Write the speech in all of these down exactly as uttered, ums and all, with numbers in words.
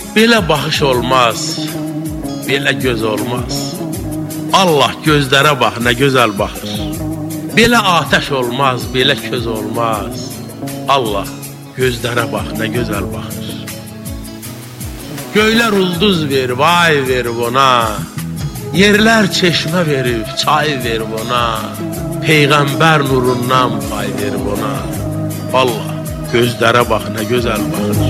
Belə baxış olmaz, belə göz olmaz. Allah gözlərə bax, nə gözəl baxır. Belə atəş olmaz, belə köz olmaz. Allah gözlərə bax, nə gözəl baxır. Göylər ulduz verib, ay verib ona. Yerlər çeşmə verib, çay verib ona. Peyğəmbər nurundan pay verib ona. Allah gözlərə bax, nə gözəl baxır.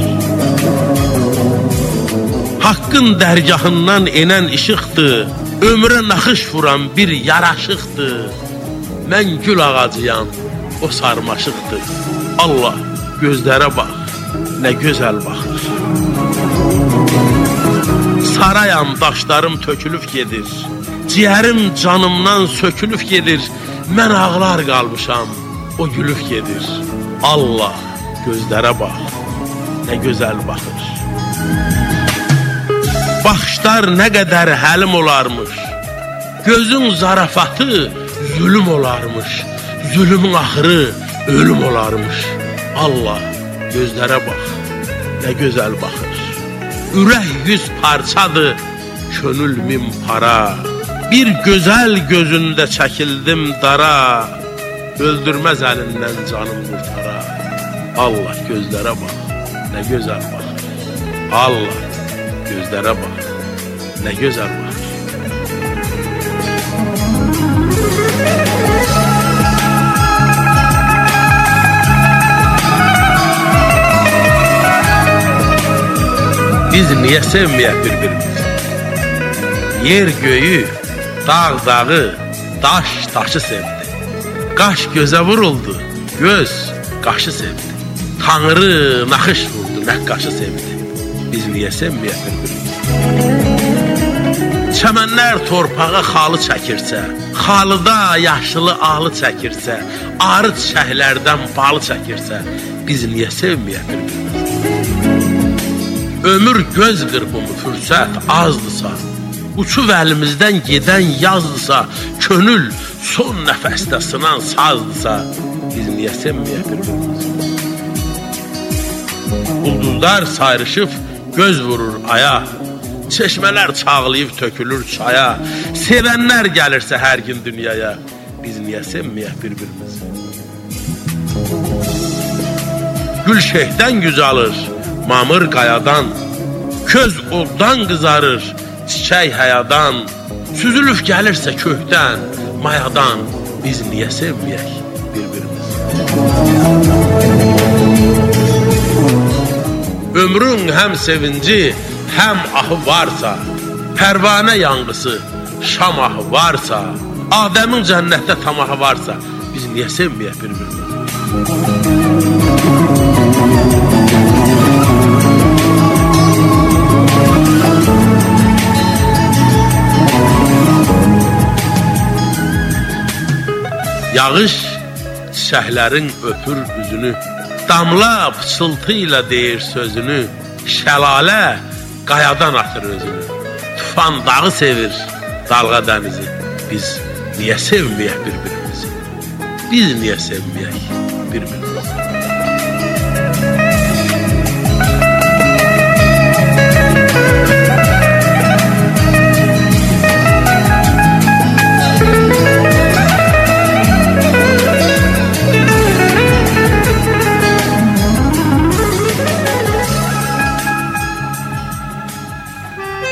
Haqqın dərgahından enən işıqdır, ömrə naxış vuran bir yaraşıqdır. Mən gül ağacıyam, o sarmaşıqdır. Allah gözlərə bax, nə gözəl baxır. Sarayam, daşlarım tökülüb gedir. Ciyərim canımdan sökülüb gedir. Mən ağlar qalmışam, o gülüb gedir. Allah gözlərə bax, nə gözəl baxır. Baxışlar nə qədər həlim olarmış. Gözün zarafatı zülüm olarmış. Zülümün axırı ölüm olarmış. Allah gözlərə bax, nə gözəl baxır. Ürək yüz parçadır, könül min para. Bir gözəl gözündə çəkildim dara. Öldürməz əlindən canım qurtara. Allah gözlərə bax, nə gözəl baxır. Allah gözlərə bax, nə gözəl baxır. Biz niyə sevməyək bir-birimizi? Yer göyü, dağ dağı, daş daşı sevdi. Qaş gözə vuruldu, göz qaşı sevdi. Tanrı naxış vurdu, nəqqaşı sevdi. Biz niyə sevməyək bir-birimizi? Çəmənlər torpağa xalı çəkirsə, xalıda yaşılı alı çəkirsə, arı çiçəklərdən balı çəkirsə, biz niyə sevməyək bir-birimizi? Ömür göz qırpımı, fürsət azdısa, uçuv əlimizdən gedən yazdısa, könül son nəfəsdə sınan sazdısa, biz niyə sevməyək bir-birimizi? Ulduzlar sayrışıb göz vurur aya, çeşmələr çağlayıb tökülür çaya, sevənlər gəlirsə hər gün dünyaya, biz niyə sevməyək bir-birimizi? Gül şeyhdən gücalır, mamır qayadan, köz oddan qızarır, çiçək həyadan, süzülüb gəlirsə kökdən, mayadan, biz niyə sevməyək bir-birimizi? Ömrün həm sevinci, həm ahı varsa, pərvanə yanğısı, şam ahı varsa, Adəmin cənnətdə tamahı varsa, biz niyə sevməyək bir-birimizi? Yağış çiçəklərin öpür üzünü, damla pıçıltı ilə deyir sözünü, şəlalə qayadan atır özünü, tufan dağı sevir, dalğa dənizi, biz niyə sevməyək bir-birimizi? Biz niyə sevməyək bir-birimizi?